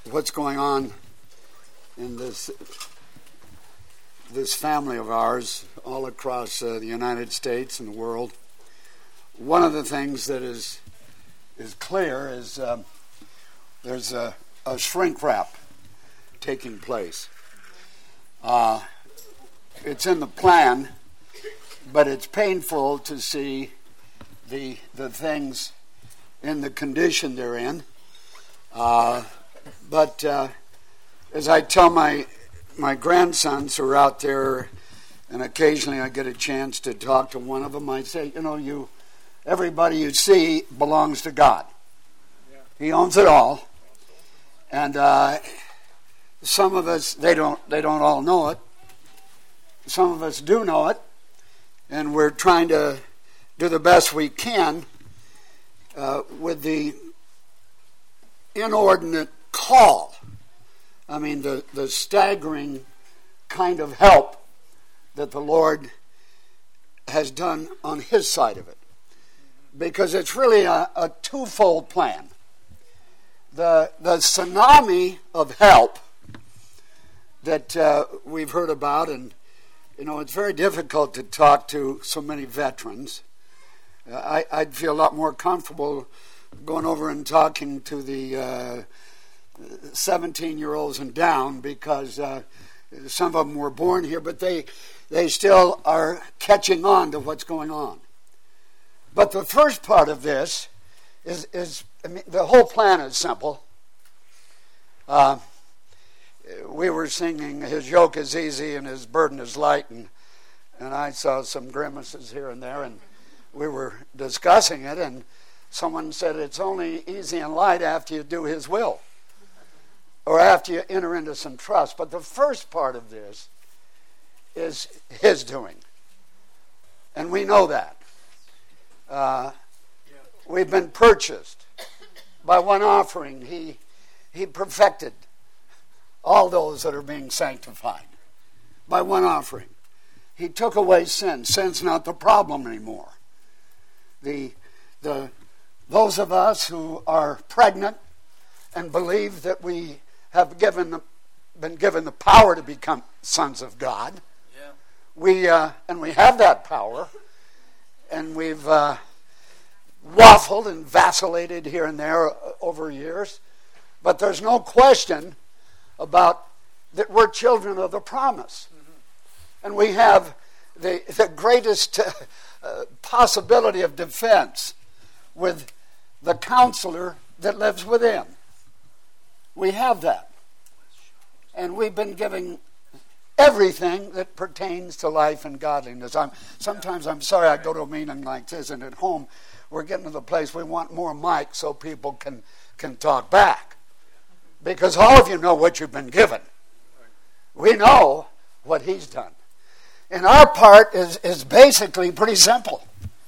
what's going on in this family of ours all across the United States and the world, one of the things that is clear is there's a shrink wrap taking place. It's in the plan, but it's painful to see the things in the condition they're in. But as I tell my grandsons who are out there, and occasionally I get a chance to talk to one of them, I say, everybody you see belongs to God. Yeah. He owns it all. And some of us, they don't all know it. Some of us do know it, and we're trying to do the best we can with the inordinate call. I mean, the staggering kind of help that the Lord has done on His side of it. Because it's really a twofold plan. The tsunami of help that we've heard about, and it's very difficult to talk to so many veterans. I'd feel a lot more comfortable going over and talking to the 17-year-olds and down, because some of them were born here, but they still are catching on to what's going on. But the first part of this is the whole plan is simple. We were singing, "His yoke is easy and His burden is light," and I saw some grimaces here and there, and we were discussing it, and someone said it's only easy and light after you do His will, or after you enter into some trust. But the first part of this is His doing, and we know that. We've been purchased by one offering. He perfected all those that are being sanctified by one offering. He took away sin. Sin's not the problem anymore. Those of us who are pregnant and believe that we have been given the power to become sons of God, we have that power, and we've waffled and vacillated here and there over years, but there's no question about that we're children of the promise. Mm-hmm. And we have the greatest possibility of defense with the counselor that lives within. We have that. And we've been given everything that pertains to life and godliness. Sometimes I'm sorry I go to a meeting like this, and at home we're getting to the place we want more mic so people can talk back. Because all of you know what you've been given. We know what He's done. And our part is basically pretty simple.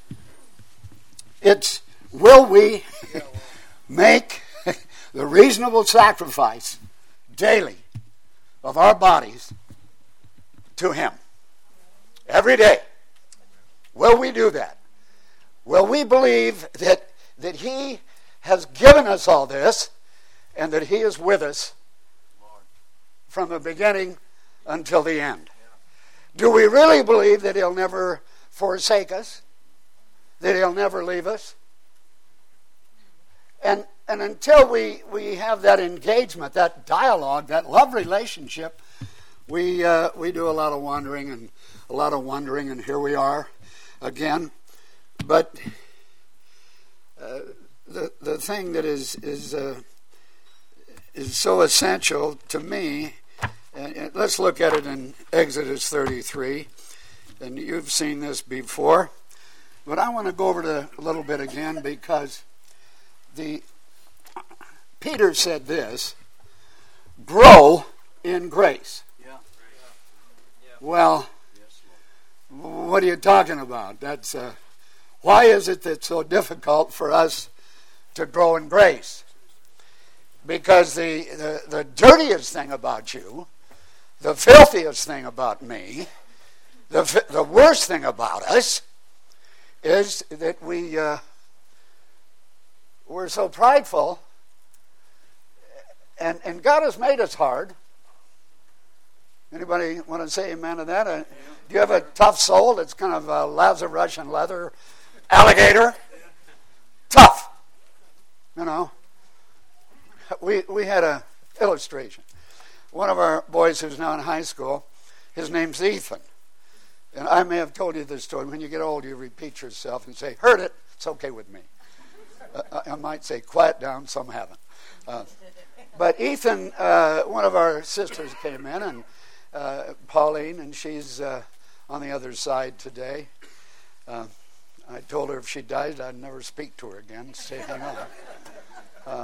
It's, will we make the reasonable sacrifice daily of our bodies to Him? Every day. Will we do that? Will we believe that He has given us all this, and that He is with us from the beginning until the end? Do we really believe that He'll never forsake us? That He'll never leave us? And until we have that engagement, that dialogue, that love relationship, we do a lot of wandering and here we are again. But the thing that is so essential to me, and let's look at it in Exodus 33, and you've seen this before, but I want to go over it a little bit again, because Peter said this: grow in grace. Well, what are you talking about? That's why is it that's so difficult for us to grow in grace? Because the dirtiest thing about you, the filthiest thing about me, the worst thing about us is that we're so prideful And God has made us hard. Anybody want to say amen to that? Do you have a tough soul that's kind of a Lazarussian leather alligator? Tough. You know. We had a illustration. One of our boys who's now in high school, his name's Ethan. And I may have told you this story. When you get old, you repeat yourself and say, heard it, it's okay with me. I might say, quiet down, some haven't. But Ethan, one of our sisters came in, and Pauline, and she's on the other side today. I told her if she died, I'd never speak to her again. Say hang on.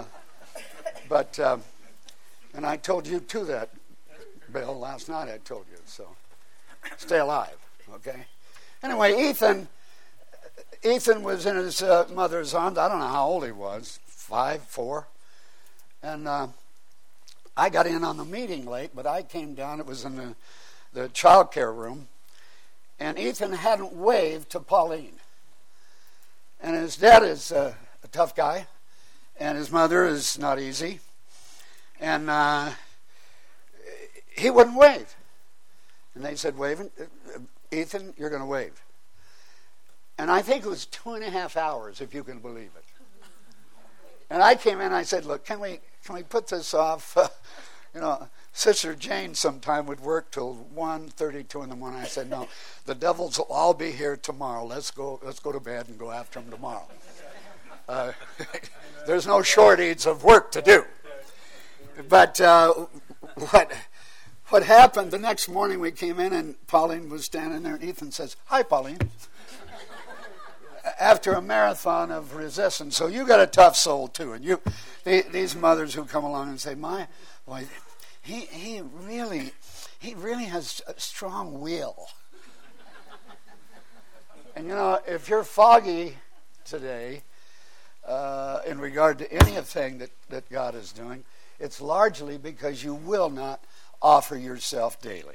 And I told you too that, Bill, last night I told you. So stay alive, okay? Anyway, Ethan was in his mother's arms. I don't know how old he was, 5, 4. And I got in on the meeting late, but I came down. It was in the child care room. And Ethan hadn't waved to Pauline. And his dad is a tough guy. And his mother is not easy. And he wouldn't wave. And they said, waving, Ethan, you're going to wave. And I think it was 2.5 hours, if you can believe it. And I came in and I said, look, can we put this off? Sister Jane sometime would work till 1:32 in the morning. I said, no, the devils will all be here tomorrow. Let's go to bed and go after them tomorrow. There's no shortage of work to do. But what happened, the next morning we came in and Pauline was standing there and Ethan says, hi, Pauline. After a marathon of resistance. So you got a tough soul too. And these mothers who come along and say, my boy, he really has a strong will. And if you're foggy today in regard to anything that God is doing, it's largely because you will not offer yourself daily.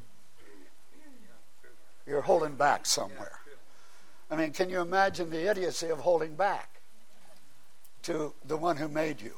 You're holding back somewhere. I mean, can you imagine the idiocy of holding back to the one who made you?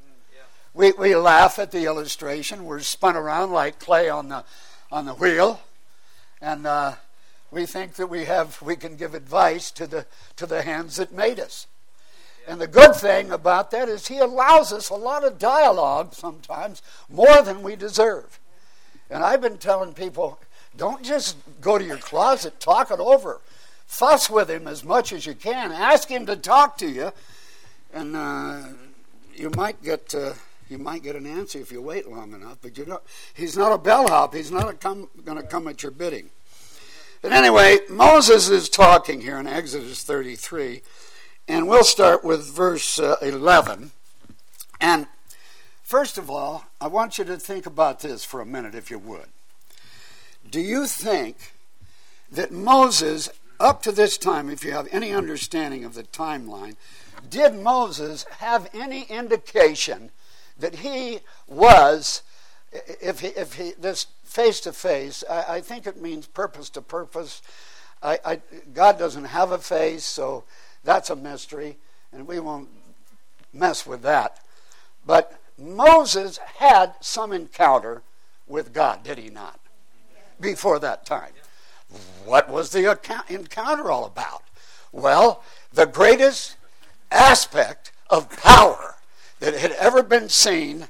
We laugh at the illustration. We're spun around like clay on the wheel, and we think that we can give advice to the hands that made us. And the good thing about that is He allows us a lot of dialogue sometimes, more than we deserve. And I've been telling people, don't just go to your closet, talk it over. Fuss with Him as much as you can. Ask Him to talk to you, and you might get an answer if you wait long enough. But He's not a bellhop. He's not going to come at your bidding. But anyway, Moses is talking here in Exodus 33, and we'll start with verse 11. And first of all, I want you to think about this for a minute, if you would. Do you think that Moses, up to this time, if you have any understanding of the timeline, did Moses have any indication that he was, if he this face to face, I think it means purpose to purpose. God doesn't have a face, so that's a mystery, and we won't mess with that. But Moses had some encounter with God, did he not? Before that time. What was the encounter all about? Well, the greatest aspect of power that had ever been seen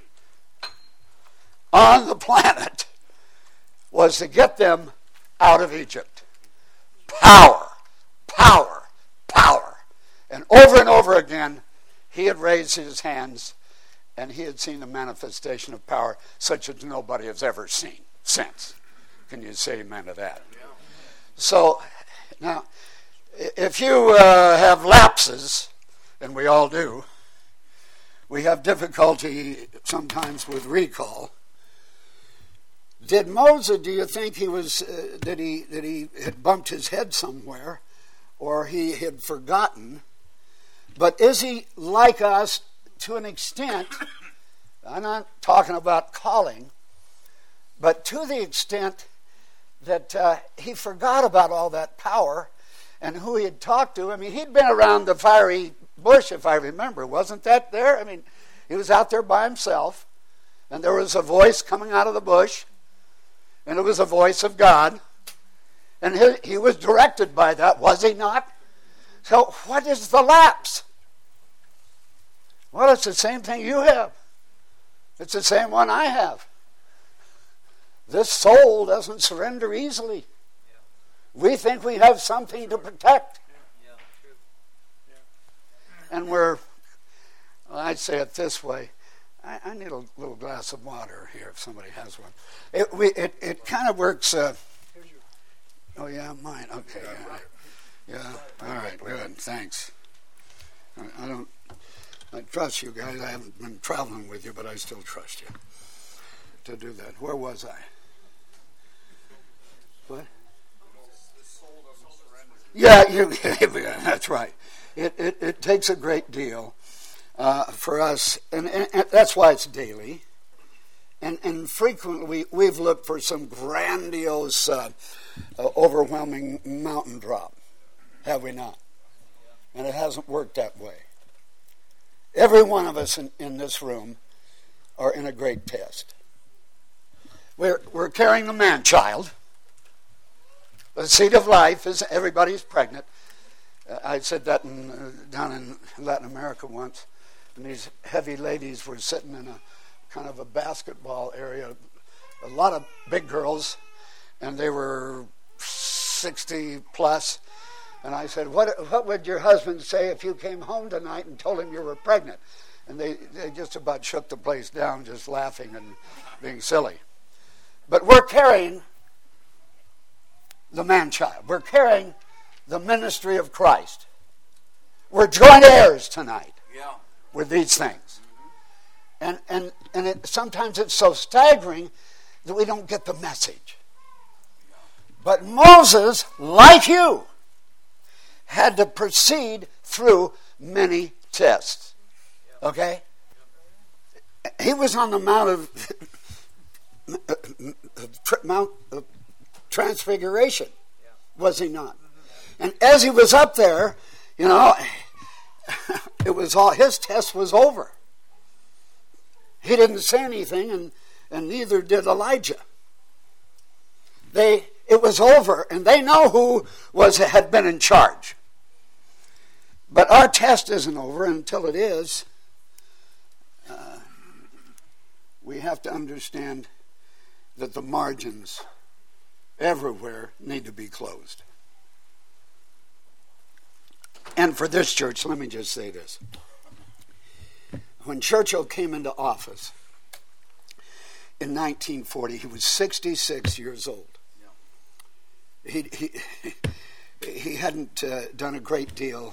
on the planet was to get them out of Egypt. Power, power, power. And over again, he had raised his hands and he had seen the manifestation of power such as nobody has ever seen since. Can you say amen to that? So, now, if you have lapses, and we all do, we have difficulty sometimes with recall. Did Moses, do you think he was, that he had bumped his head somewhere, or he had forgotten? But is he like us to an extent? I'm not talking about calling, but to the extent that he forgot about all that power and who he had talked to. I mean, he'd been around the fiery bush, if I remember. Wasn't that there? I mean, he was out there by himself. And there was a voice coming out of the bush, and it was a voice of God. And he was directed by that, was he not? So what is the lapse? Well, it's the same thing you have. It's the same one I have. This soul doesn't surrender easily. We think we have something to protect. And I'd say it this way. I need a little glass of water here if somebody has one. It kind of works. Oh yeah, mine. Okay. Yeah. All right. Good. Thanks. I trust you guys. I haven't been traveling with you, but I still trust you to do that. Where was I? What? Yeah, that's right. It takes a great deal for us, and that's why it's daily. And frequently we've looked for some grandiose, overwhelming mountain drop, have we not? And it hasn't worked that way. Every one of us in this room are in a great test. We're carrying the man-child. The seed of life is everybody's pregnant. I said that down in Latin America once, and these heavy ladies were sitting in a kind of a basketball area, a lot of big girls, and they were 60 plus. And I said, what would your husband say if you came home tonight and told him you were pregnant? And they just about shook the place down, just laughing and being silly. But we're carrying the man-child. We're carrying the ministry of Christ. We're joint heirs tonight with these things. And sometimes it's so staggering that we don't get the message. But Moses, like you, had to proceed through many tests. Okay? He was on the Mount of Transfiguration, was he not? And as he was up there, it was all, his test was over. He didn't say anything, and neither did Elijah. It was over, and they know who had been in charge. But our test isn't over until it is. We have to understand that the margins everywhere need to be closed. And for this church, let me just say this. When Churchill came into office in 1940, he was 66 years old. He hadn't done a great deal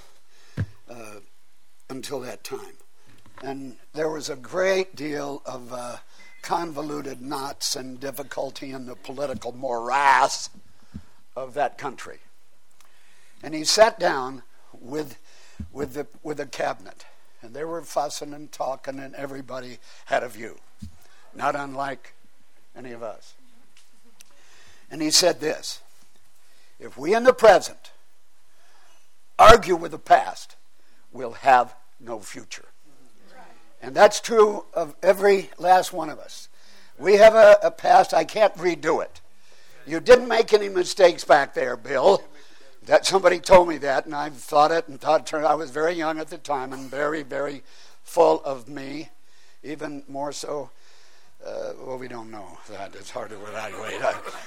until that time. And there was a great deal of convoluted knots and difficulty in the political morass of that country. And he sat down with the cabinet, and they were fussing and talking, and everybody had a view, not unlike any of us. And he said this: if we in the present argue with the past, we'll have no future. And that's true of every last one of us. We have a past. I can't redo it. You didn't make any mistakes back there, Bill. That somebody told me that, and I've thought it and thought. I was very young at the time and very, very full of me, even more so. Well, we don't know that. It's hard to evaluate.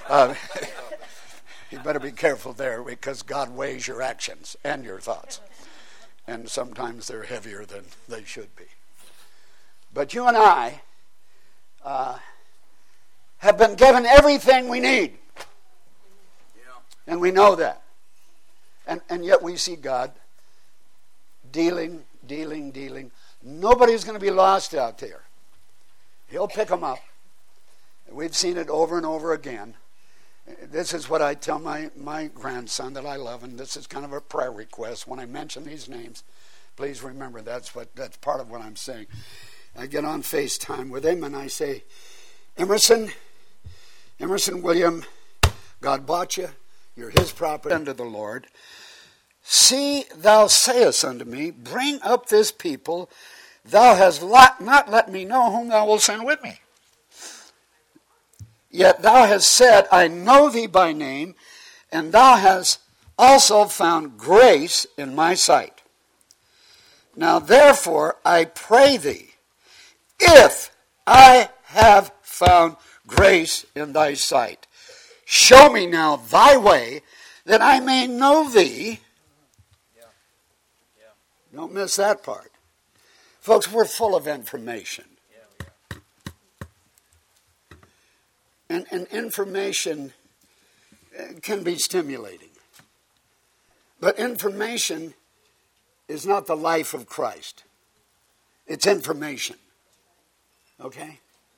You better be careful there, because God weighs your actions and your thoughts. And sometimes they're heavier than they should be. But you and I have been given everything we need. And we know that. And yet we see God dealing. Nobody's going to be lost out there. He'll pick them up. We've seen it over and over again. This is what I tell my grandson that I love, and this is kind of a prayer request. When I mention these names, please remember that's part of what I'm saying. I get on FaceTime with him and I say, Emerson William, God bought you. You're his property unto the Lord. See, thou sayest unto me, bring up this people. Thou hast not let me know whom thou wilt send with me. Yet thou hast said, I know thee by name, and thou hast also found grace in my sight. Now therefore I pray thee, if I have found grace in thy sight, show me now thy way, that I may know thee. Don't miss that part. Folks, we're full of information. And information can be stimulating. But information is not the life of Christ. It's information. Okay?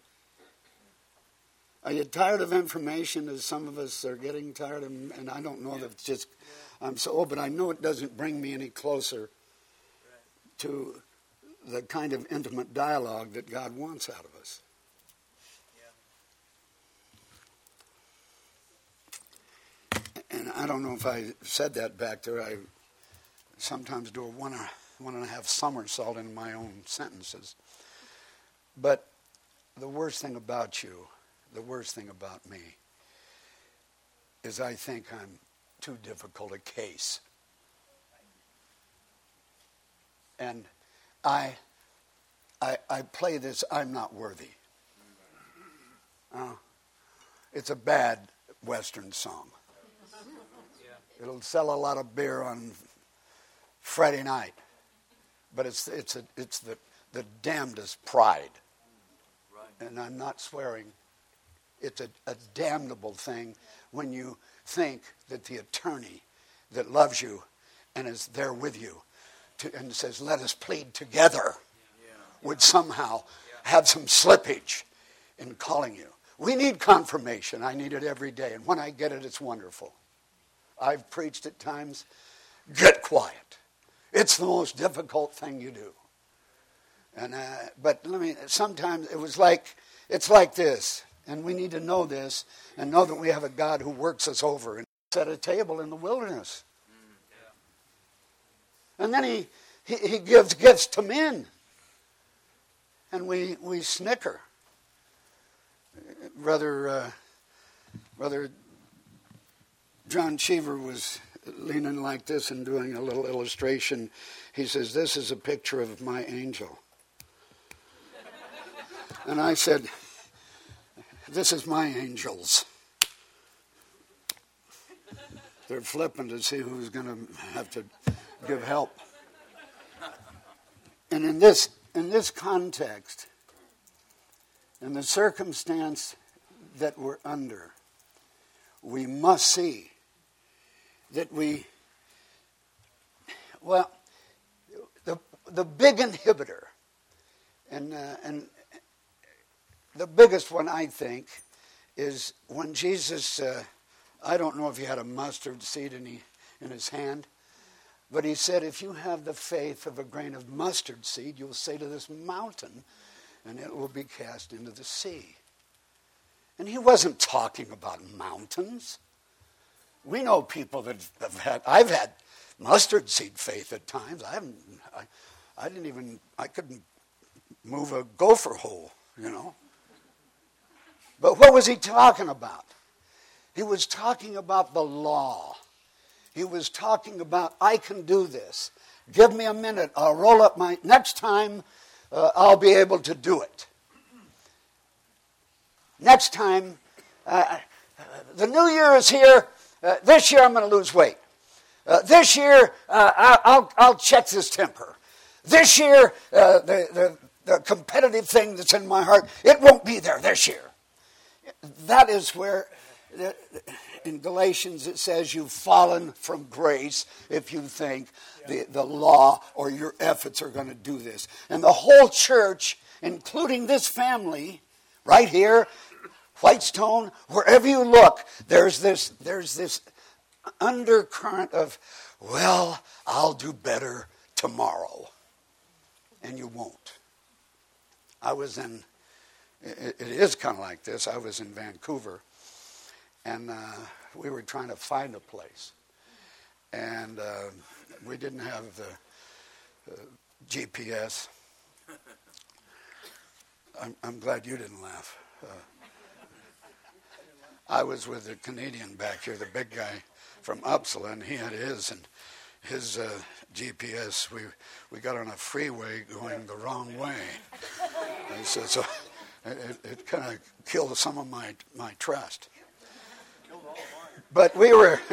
Are you tired of information, as some of us are getting tired? And I don't know that it's just, I'm so old, but I know it doesn't bring me any closer to the kind of intimate dialogue that God wants out of us. And I don't know if I said that back there. I sometimes do a one and a half somersault in my own sentences. But the worst thing about you, the worst thing about me, is I think I'm too difficult a case. And I play this, I'm not worthy. It's a bad Western song. It'll sell a lot of beer on Friday night, but it's the damnedest pride. And I'm not swearing. It's a damnable thing when you think that the attorney that loves you and is there with you and says, let us plead together, would somehow have some slippage in calling you. We need confirmation. I need it every day. And when I get it, it's wonderful. I've preached at times, get quiet. It's the most difficult thing you do. And but sometimes it's like this. And we need to know this and know that we have a God who works us over and set a table in the wilderness. And then he gives gifts to men. And we snicker. Brother John Cheever was leaning like this and doing a little illustration. He says, this is a picture of my angel. And I said, this is my angels. They're flipping to see who's going to have to give help. And in this context, in the circumstance that we're under, we must see that the big inhibitor, and the biggest one, I think, is when Jesus, I don't know if he had a mustard seed in his hand, but he said, if you have the faith of a grain of mustard seed, you'll say to this mountain, and it will be cast into the sea. And he wasn't talking about mountains. We know people that I've had mustard seed faith at times. I couldn't move a gopher hole, But what was he talking about? He was talking about the law. He was talking about, I can do this. Give me a minute. I'll roll up next time I'll be able to do it. Next time, the new year is here. This year I'm going to lose weight. This year I'll check this temper. This year the competitive thing that's in my heart, it won't be there this year. That is where, in Galatians it says you've fallen from grace if you think the law or your efforts are going to do this. And the whole church, including this family, right here, Whitestone, wherever you look, there's this undercurrent of, well, I'll do better tomorrow. And you won't. It is kind of like this. I was in Vancouver, and we were trying to find a place. And we didn't have the GPS. I'm glad you didn't laugh. I was with the Canadian back here, the big guy from Uppsala, and he had his GPS. We got on a freeway going the wrong way. And so it kind of killed some of my trust. But we were,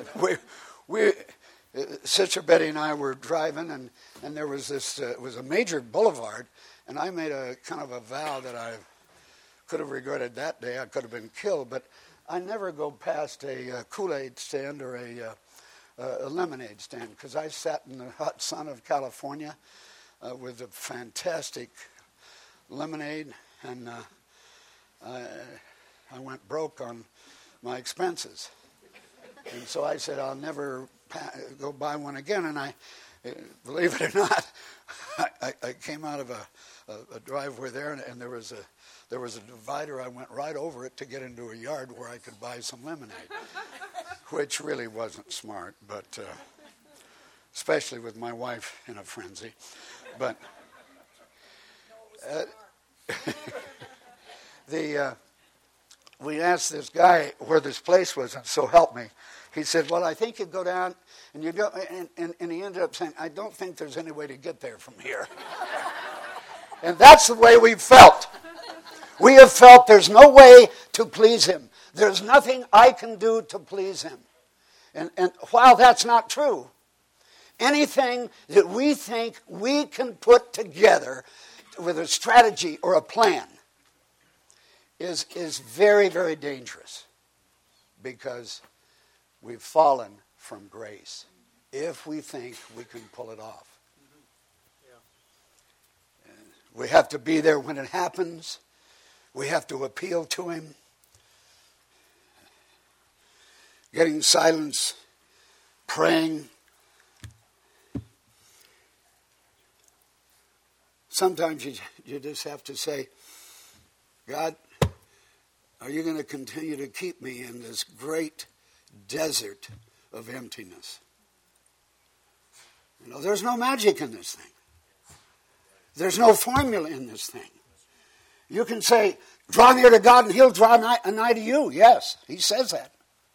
Sister Betty and I were driving, and there was this, it was a major boulevard, and I made a kind of a vow that I could have regretted that day. I could have been killed, but I never go past a Kool-Aid stand or a lemonade stand, because I sat in the hot sun of California with a fantastic lemonade, and I went broke on my expenses. And so I said, I'll never go buy one again. And I, believe it or not, I came out of a driveway there, and there was a divider. I went right over it to get into a yard where I could buy some lemonade, which really wasn't smart, but especially with my wife in a frenzy. But we asked this guy where this place was, and so help me. He said, well, I think you go down, and you go, and he ended up saying, I don't think there's any way to get there from here. And that's the way we've felt. We have felt there's no way to please him. There's nothing I can do to please him. And while that's not true, anything that we think we can put together with a strategy or a plan is very, very dangerous, because we've fallen from grace if we think we can pull it off. We have to be there when it happens. We have to appeal to him. Getting silence, praying. Sometimes you just have to say, God, are you going to continue to keep me in this great desert of emptiness? You know, there's no magic in this thing. There's no formula in this thing. You can say, draw near to God and he'll draw nigh to you. Yes, he says that.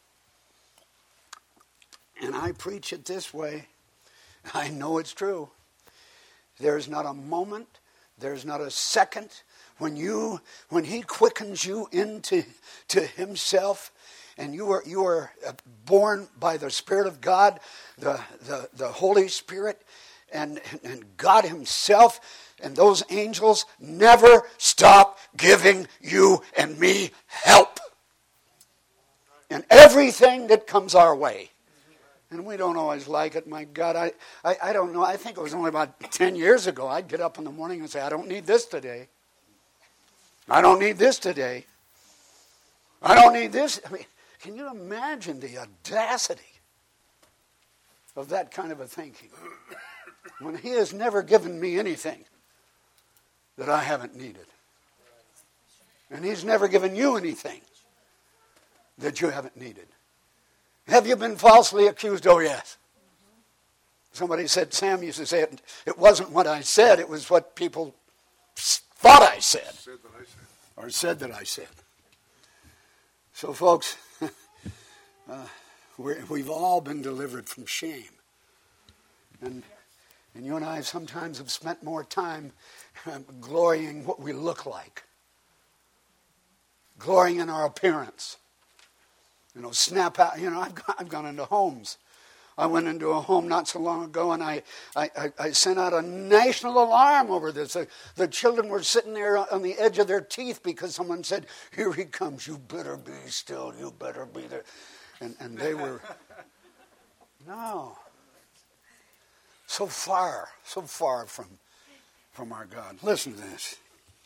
And I preach it this way. I know it's true. There's not a moment, there's not a second when he quickens you into himself, and you are born by the Spirit of God, the Holy Spirit, and God himself, and those angels never stop giving you and me help in everything that comes our way. And we don't always like it. My God, I don't know. I think it was only about 10 years ago I'd get up in the morning and say, I don't need this today. I don't need this today. I don't need this. I mean, can you imagine the audacity of that kind of a thinking? When he has never given me anything that I haven't needed. And he's never given you anything that you haven't needed. Have you been falsely accused? Oh, yes. Somebody said, Sam used to say it wasn't what I said, it was what people thought I said. Or said that I said. So, folks, we've all been delivered from shame. And you and I sometimes have spent more time glorying what we look like. Glorying in our appearance. You know, snap out. You know, I've gone into homes. I went into a home not so long ago, and I sent out a national alarm over this. The children were sitting there on the edge of their teeth because someone said, here he comes, you better be still, you better be there. And they were, no. So far from our God. Listen to this.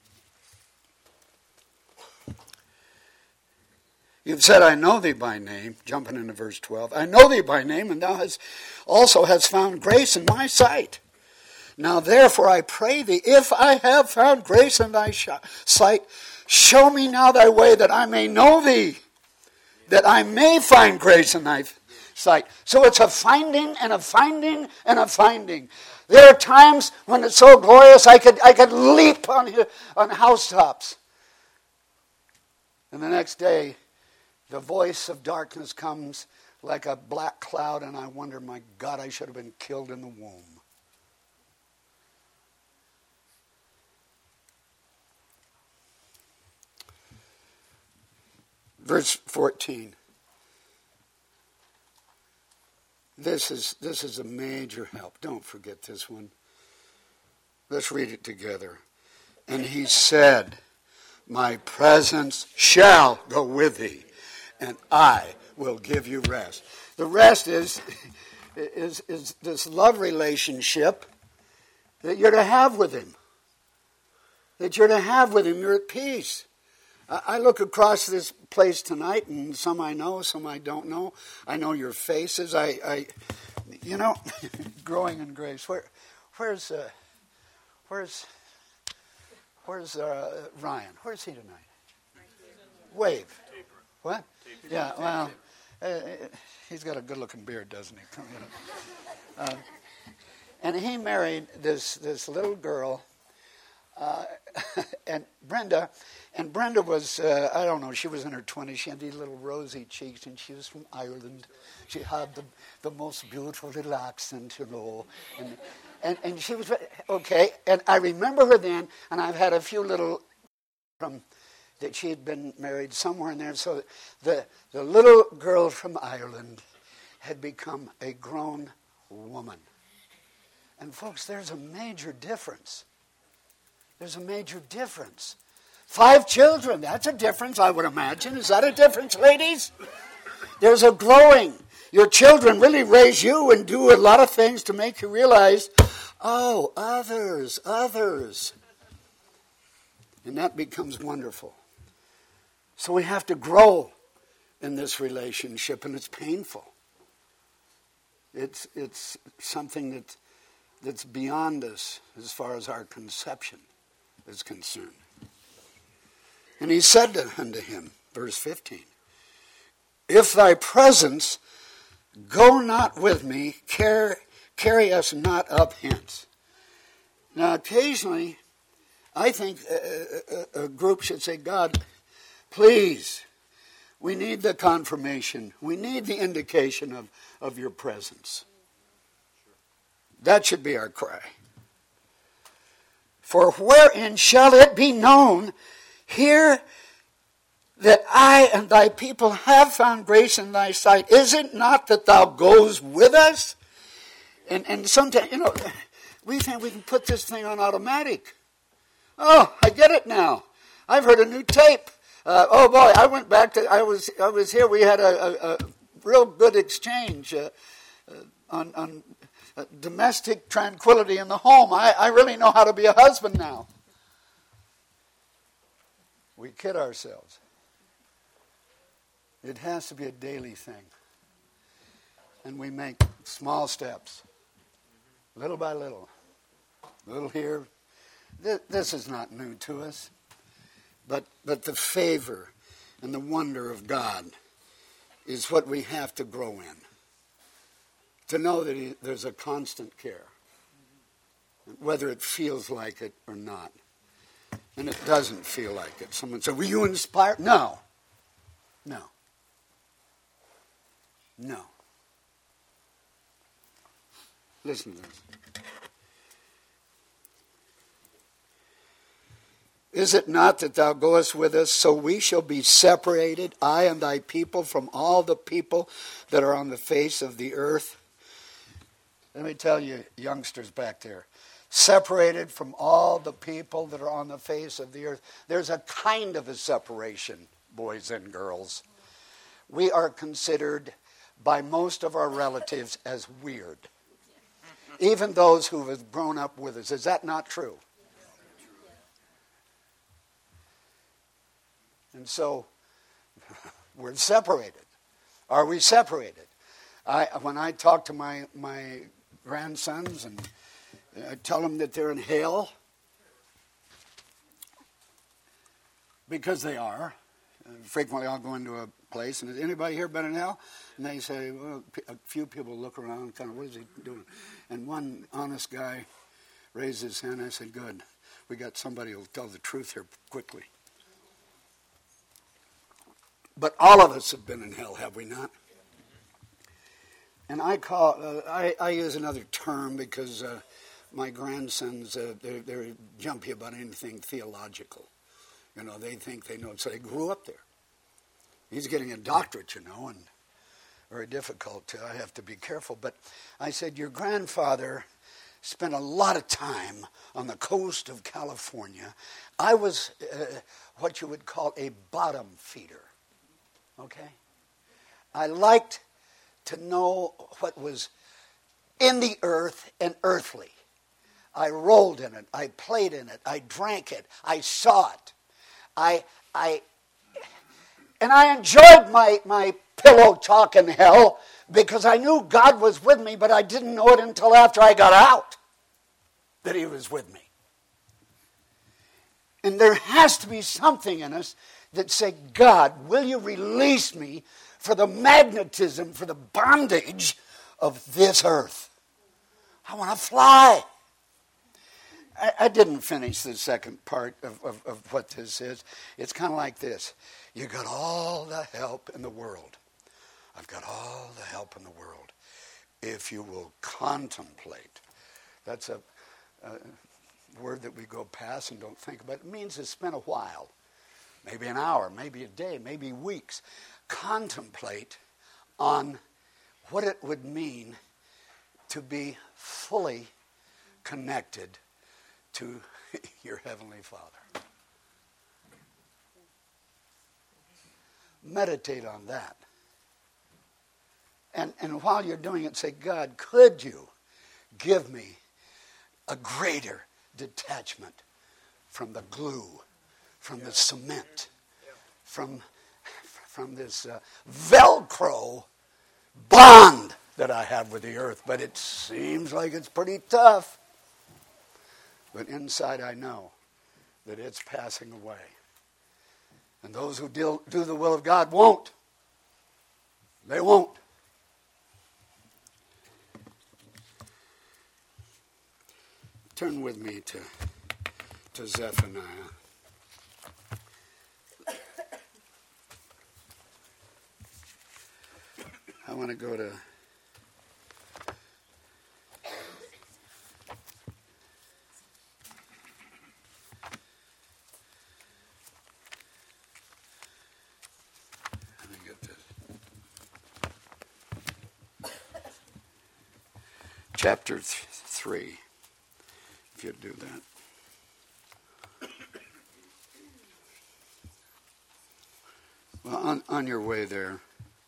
You've said, I know thee by name, jumping into verse 12. I know thee by name, and thou also hast found grace in my sight. Now therefore I pray thee, if I have found grace in thy sight, show me now thy way, that I may know thee, that I may find grace in thy sight. So it's a finding and a finding and a finding. There are times when it's so glorious I could leap on housetops. And the next day, the voice of darkness comes like a black cloud, and I wonder, my God, I should have been killed in the womb. Verse 14. This is a major help. Don't forget this one. Let's read it together. And he said, my presence shall go with thee, and I will give you rest. The rest is this love relationship that you're to have with him. That you're to have with him. You're at peace. I look across this place tonight, and some I know, some I don't know. I know your faces. Growing in grace. Where's Ryan? Where's he tonight? Wave. What? Yeah. Well, he's got a good-looking beard, doesn't he? And he married this little girl, and Brenda. And Brenda was, I don't know, she was in her 20s. She had these little rosy cheeks, and she was from Ireland. She had the most beautiful little accent, And she was, okay. And I remember her then, and I've had a few little from that she had been married somewhere in there. So the little girl from Ireland had become a grown woman. And folks, there's a major difference. There's a major difference. 5 children, that's a difference, I would imagine. Is that a difference, ladies? There's a growing. Your children really raise you and do a lot of things to make you realize, oh, others. And that becomes wonderful. So we have to grow in this relationship, and it's painful. It's something that's beyond us as far as our conception is concerned. And he said unto him, verse 15, if thy presence go not with me, carry us not up hence. Now, occasionally, I think a group should say, God, please, we need the confirmation. We need the indication of your presence. That should be our cry. For wherein shall it be known here that I and thy people have found grace in thy sight? Is it not that thou goes with us? And sometimes, we think we can put this thing on automatic. Oh, I get it now. I've heard a new tape. Oh boy, I went back to, I was here. We had a real good exchange on domestic tranquility in the home. I really know how to be a husband now. We kid ourselves. It has to be a daily thing. And we make small steps, little by little. Little here. This is not new to us. But the favor and the wonder of God is what we have to grow in. To know that there's a constant care, whether it feels like it or not. And it doesn't feel like it. Someone said, were you inspired? No. Listen to this. Is it not that thou goest with us, so we shall be separated, I and thy people, from all the people that are on the face of the earth? Let me tell you, youngsters back there, separated from all the people that are on the face of the earth. There's a kind of a separation, boys and girls. We are considered by most of our relatives as weird. Even those who have grown up with us. Is that not true? And so, we're separated. Are we separated? When I talk to my grandsons and I tell them that they're in hell, because they are. Frequently I'll go into a place and, has anybody here been in hell? And they say, well, a few people look around, kind of, what is he doing? And one honest guy raised his hand. I said, good. We got somebody who'll tell the truth here quickly. But all of us have been in hell, have we not? And I use another term because my grandsons, they're jumpy about anything theological. You know, they think they know it, so they grew up there. He's getting a doctorate, you know, and very difficult. I have to be careful. But I said, your grandfather spent a lot of time on the coast of California. I was what you would call a bottom feeder. Okay? I liked to know what was in the earth and earthly. I rolled in it. I played in it. I drank it. I saw it. And I enjoyed my pillow talk in hell because I knew God was with me, but I didn't know it until after I got out that he was with me. And there has to be something in us that say, God, will you release me for the magnetism, for the bondage of this earth? I want to fly. I didn't finish the second part of what this is. It's kind of like this. You got all the help in the world. I've got all the help in the world. If you will contemplate. That's a word that we go past and don't think about. It means to spend a while. Maybe an hour, maybe a day, maybe weeks. Contemplate on what it would mean to be fully connected to your Heavenly Father. Meditate on that. And while you're doing it, say, God, could you give me a greater detachment from the glue, from the cement, from this Velcro bond that I have with the earth. But it seems like it's pretty tough. But inside I know that it's passing away. And those who do the will of God won't. They won't. Turn with me to Zephaniah. I want to go to chapter 3, if you'd do that. Well, on your way there,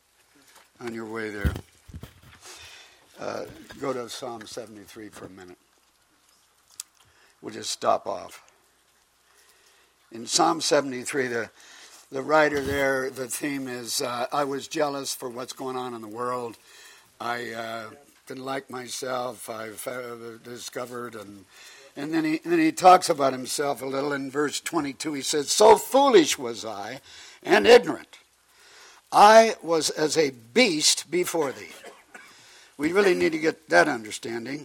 go to Psalm 73 for a minute. We'll just stop off. In Psalm 73, the writer there, the theme is, I was jealous for what's going on in the world. I didn't like myself. I've discovered, and then he talks about himself a little in verse 22. He says, so foolish was I and ignorant. I was as a beast before thee. We really need to get that understanding.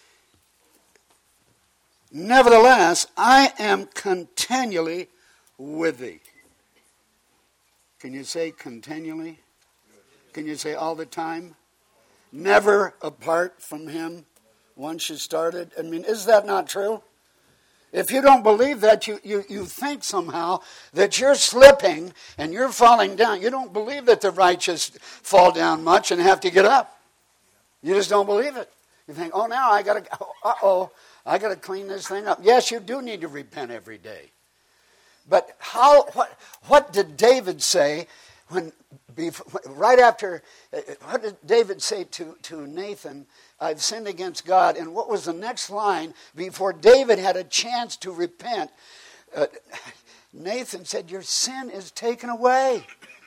Nevertheless, I am continually with thee. Can you say continually? Can you say all the time? Never apart from him once you started? I mean, is that not true? If you don't believe that, you think somehow that you're slipping and you're falling down. You don't believe that the righteous fall down much and have to get up. You just don't believe it. You think, oh, now I got to clean this thing up. Yes, you do need to repent every day. But what did David say right after, what did David say to Nathan? I've sinned against God. And what was the next line before David had a chance to repent? Nathan said, your sin is taken away.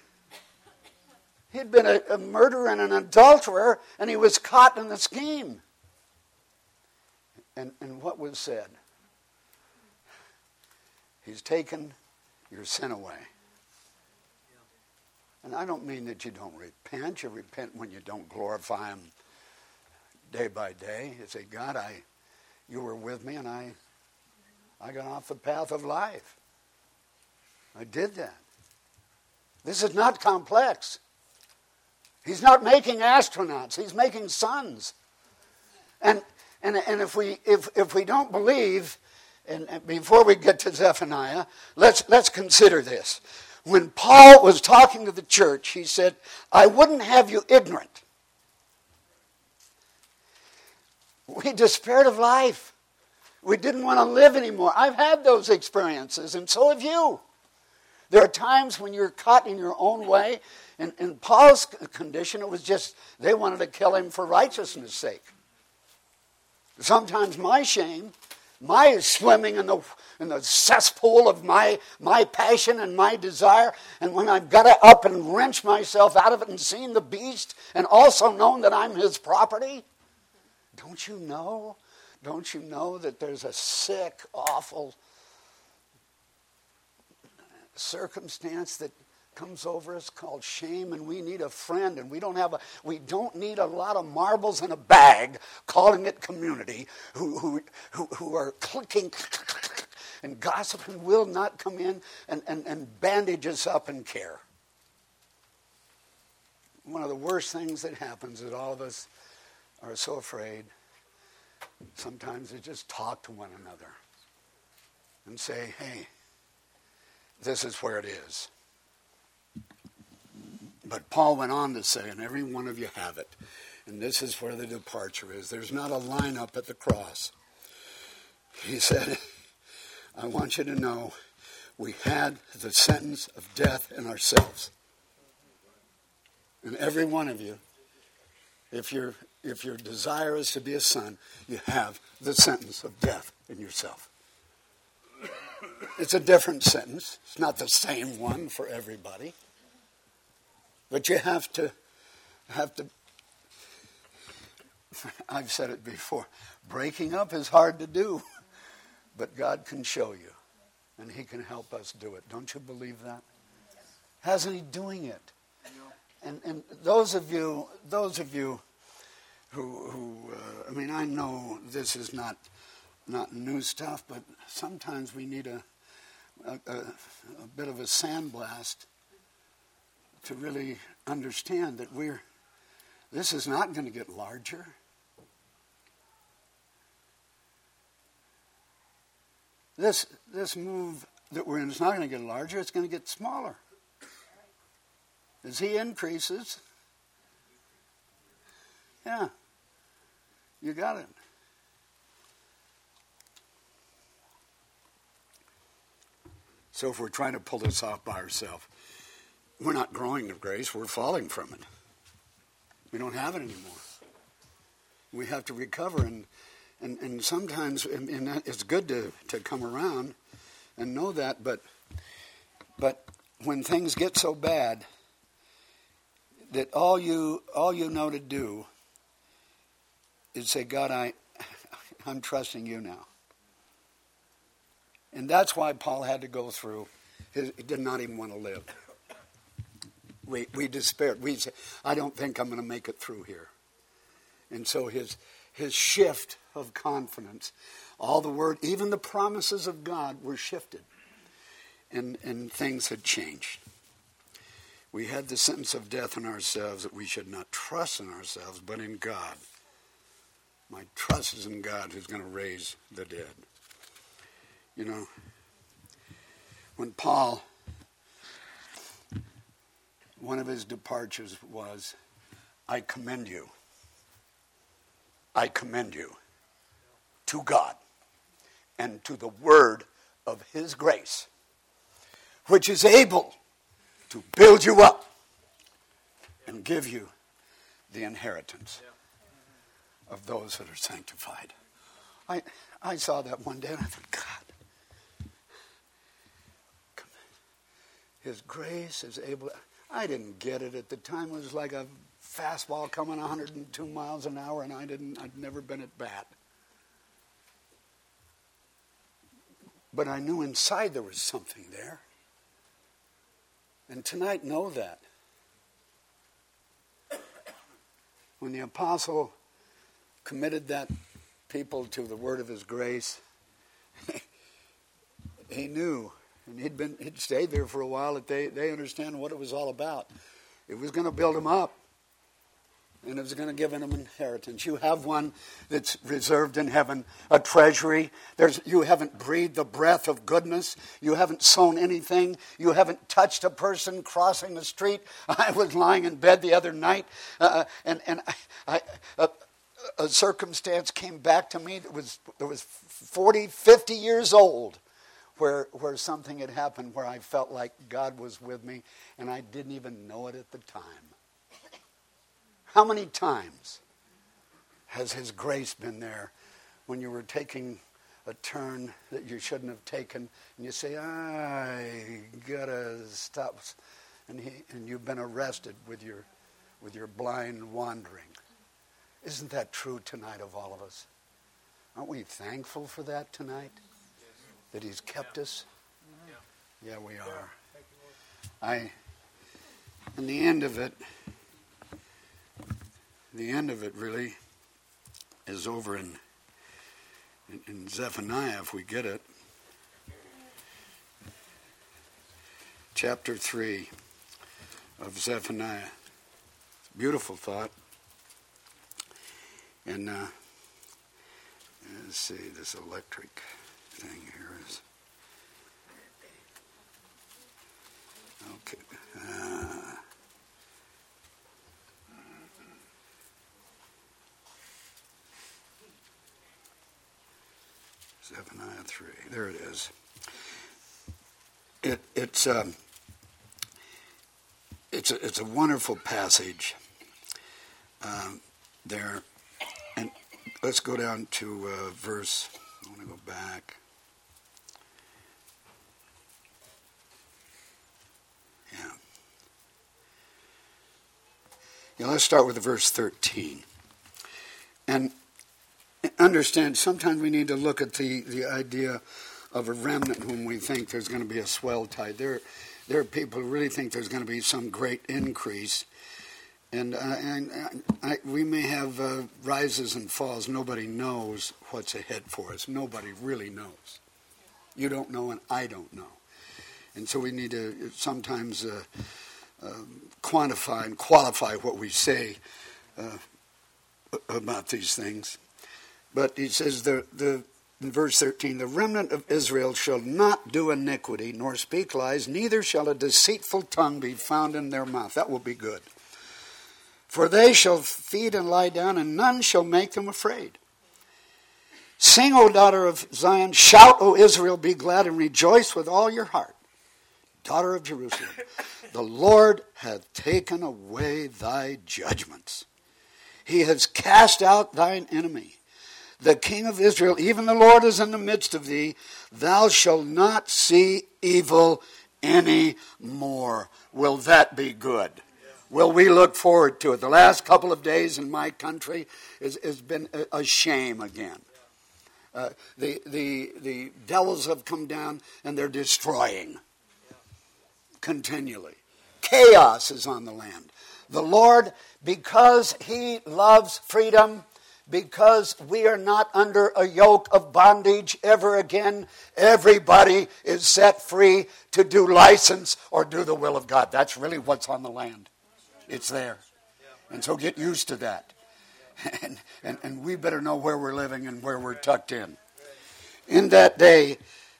He'd been a murderer and an adulterer, and he was caught in the scheme. And what was said? He's taken your sin away. And I don't mean that you don't repent. You repent when you don't glorify him day by day. You say, God, you were with me, and I got off the path of life. I did that. This is not complex. He's not making astronauts. He's making sons. And if we don't believe, and before we get to Zephaniah, let's consider this. When Paul was talking to the church, he said, I wouldn't have you ignorant. We despaired of life. We didn't want to live anymore. I've had those experiences, and so have you. There are times when you're caught in your own way. In Paul's condition, it was just they wanted to kill him for righteousness' sake. Sometimes my shame, my swimming in the cesspool of my passion and my desire, and when I've got to up and wrench myself out of it and seen the beast, and also known that I'm his property, don't you know that there's a sick, awful circumstance that comes over us called shame, and we need a friend, and we don't need a lot of marbles in a bag calling it community who are clicking and gossiping will not come in and bandage us up and care. One of the worst things that happens is all of us are so afraid sometimes to just talk to one another and say, hey, this is where it is. But Paul went on to say, and every one of you have it, and this is where the departure is. There's not a lineup at the cross. He said, I want you to know we had the sentence of death in ourselves. And every one of you, if your desire is to be a son, you have the sentence of death in yourself. It's a different sentence. It's not the same one for everybody. But you have to, I've said it before, breaking up is hard to do, but God can show you, and he can help us do it. Don't you believe that? Hasn't he doing it? And those of you who I know this is not new stuff, but sometimes we need a bit of a sandblast to really understand that this is not going to get larger. This move that we're in is not going to get larger, it's going to get smaller. As he increases, yeah, you got it. So if we're trying to pull this off by ourselves, we're not growing in grace, we're falling from it. We don't have it anymore. We have to recover, and sometimes, and it's good to come around and know that, but when things get so bad that all you know to do is say, God, I'm trusting you now. And that's why Paul had to go through. He did not even want to live. We despaired. We said, I don't think I'm going to make it through here. And so his shift of confidence, all the word, even the promises of God were shifted. And things had changed. We had the sentence of death in ourselves that we should not trust in ourselves, but in God. My trust is in God who's going to raise the dead. You know, when Paul, one of his departures was, I commend you to God and to the word of his grace, which is able to build you up and give you the inheritance of those that are sanctified. I saw that one day and I thought, God, his grace is able. I didn't get it at the time. It was like a fastball coming 102 miles an hour, and I'd never been at bat. But I knew inside there was something there. And tonight, know that. When the apostle committed that people to the word of his grace, he knew And he'd stayed there for a while. That they understand what it was all about. It was going to build them up. And it was going to give them an inheritance. You have one that's reserved in heaven, a treasury. You haven't breathed the breath of goodness. You haven't sown anything. You haven't touched a person crossing the street. I was lying in bed the other night, and a circumstance came back to me that was 40, 50 years old, where something had happened where I felt like God was with me, and I didn't even know it at the time. How many times has His grace been there when you were taking a turn that you shouldn't have taken, and you say, I gotta stop, and you've been arrested with your blind wandering? Isn't that true tonight of all of us? Aren't we thankful for that tonight? That He's kept us? Yeah, we are. And the end of it really is over in Zephaniah, if we get it. Chapter 3 of Zephaniah. It's a beautiful thought. And let's see, this electric thing here is... Okay. Zephaniah 3. There it is. It's a wonderful passage there, and let's go down to verse. I want to go back. Yeah. Let's start with verse 13, and understand, sometimes we need to look at the idea of a remnant when we think there's going to be a swell tide. There are people who really think there's going to be some great increase. And we may have rises and falls. Nobody knows what's ahead for us. Nobody really knows. You don't know and I don't know. And so we need to sometimes quantify and qualify what we say about these things. But he says in verse 13, the remnant of Israel shall not do iniquity, nor speak lies, neither shall a deceitful tongue be found in their mouth. That will be good. For they shall feed and lie down, and none shall make them afraid. Sing, O daughter of Zion, shout, O Israel, be glad and rejoice with all your heart. Daughter of Jerusalem, the Lord hath taken away thy judgments. He has cast out thine enemy. The King of Israel, even the Lord, is in the midst of thee. Thou shalt not see evil any more. Will that be good? Will we look forward to it? The last couple of days in my country has been a shame again. The devils have come down and they're destroying continually. Chaos is on the land. The Lord, because He loves freedom, because we are not under a yoke of bondage ever again, everybody is set free to do license or do the will of God. That's really what's on the land. It's there. And so get used to that. And we better know where we're living and where we're tucked in. In that day,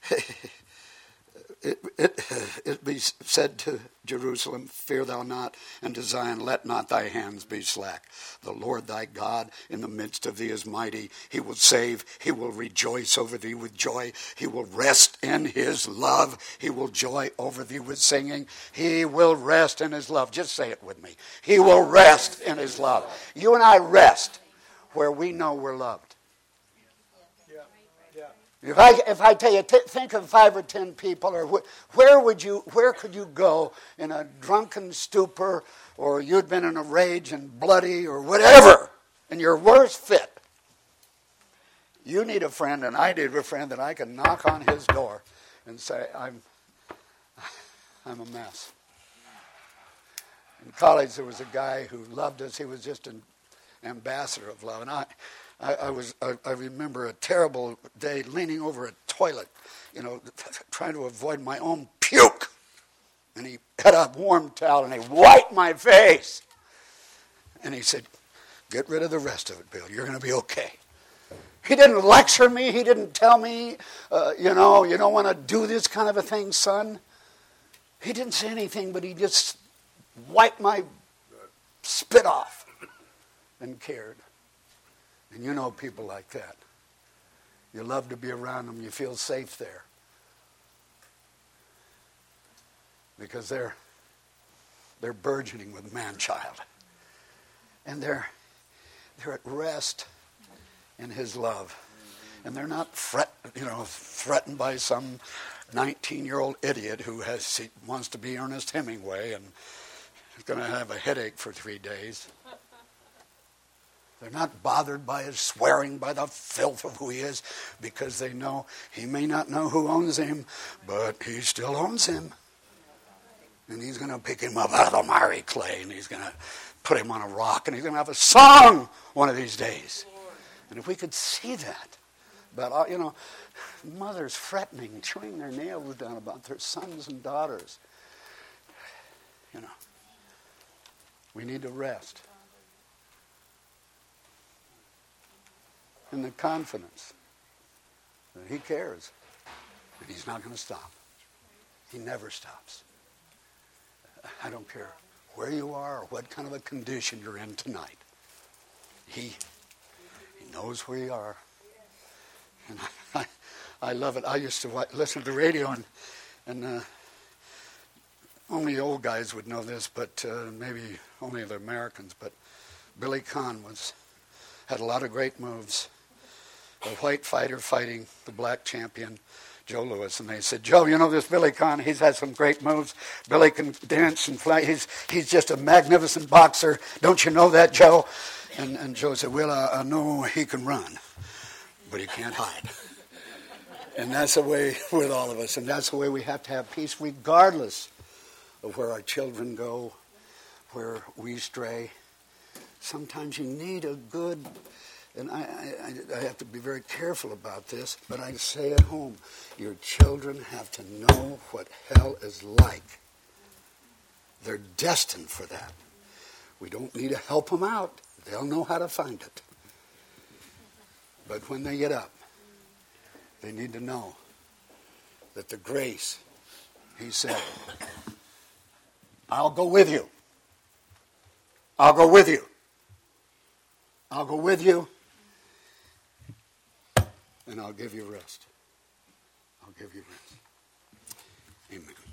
it be said to Jerusalem, fear thou not, and to Zion, let not thy hands be slack. The Lord thy God in the midst of thee is mighty. He will save. He will rejoice over thee with joy. He will rest in His love. He will joy over thee with singing. He will rest in His love. Just say it with me. He will rest in His love. You and I rest where we know we're loved. If I tell you, think of 5 or 10 people, or where could you go in a drunken stupor, or you'd been in a rage and bloody, or whatever, in your worst fit? You need a friend, and I need a friend that I can knock on his door and say, I'm a mess. In college, there was a guy who loved us. He was just an ambassador of love, and I remember a terrible day leaning over a toilet, trying to avoid my own puke. And he had a warm towel and he wiped my face. And he said, get rid of the rest of it, Bill. You're going to be okay. He didn't lecture me. He didn't tell me, you don't want to do this kind of a thing, son. He didn't say anything, but he just wiped my spit off and cared. And you know people like that. You love to be around them. You feel safe there. Because they're burgeoning with man-child. And they're at rest in his love. And they're not threatened by some 19-year-old idiot who wants to be Ernest Hemingway and is going to have a headache for 3 days. They're not bothered by his swearing, by the filth of who he is, because they know he may not know who owns him, but he still owns him. And he's going to pick him up out of the miry clay, and he's going to put him on a rock, and he's going to have a song one of these days. And if we could see that, about, mothers fretting, chewing their nails down about their sons and daughters, we need to rest. In the confidence that he cares, and he's not going to stop. He never stops. I don't care where you are or what kind of a condition you're in tonight. He knows where you are. And I love it. I used to listen to the radio, and only old guys would know this, but maybe only the Americans. But Billy Conn had a lot of great moves. A white fighter fighting the black champion, Joe Louis. And they said, Joe, this Billy Conn, he's had some great moves. Billy can dance and fly. He's just a magnificent boxer. Don't you know that, Joe? And Joe said, well, I know he can run, but he can't hide. And that's the way with all of us. And that's the way we have to have peace regardless of where our children go, where we stray. Sometimes you need a good... And I have to be very careful about this, but I say at home, your children have to know what hell is like. They're destined for that. We don't need to help them out. They'll know how to find it. But when they get up, they need to know that the grace, he said, I'll go with you. I'll go with you. I'll go with you. And I'll give you rest. I'll give you rest. Amen.